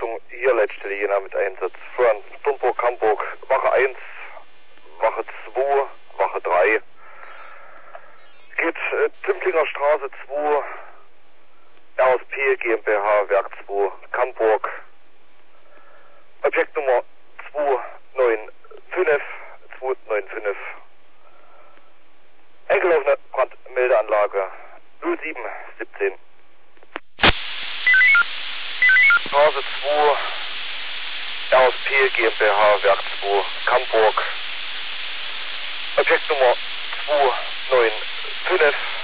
Achtung, hier Leitstelle Jena mit Einsatz. Voran Sturmburg, Hamburg, Wache 1, Wache 2, Wache 3. Geht Zimtlinger Straße 2, RSP GmbH, Werk 2, Hamburg. Objektnummer 295. Eingelaufene Brandmeldeanlage 0717. Straße 2, RSP GmbH, Werk 2, Hamburg. Objektnummer 295.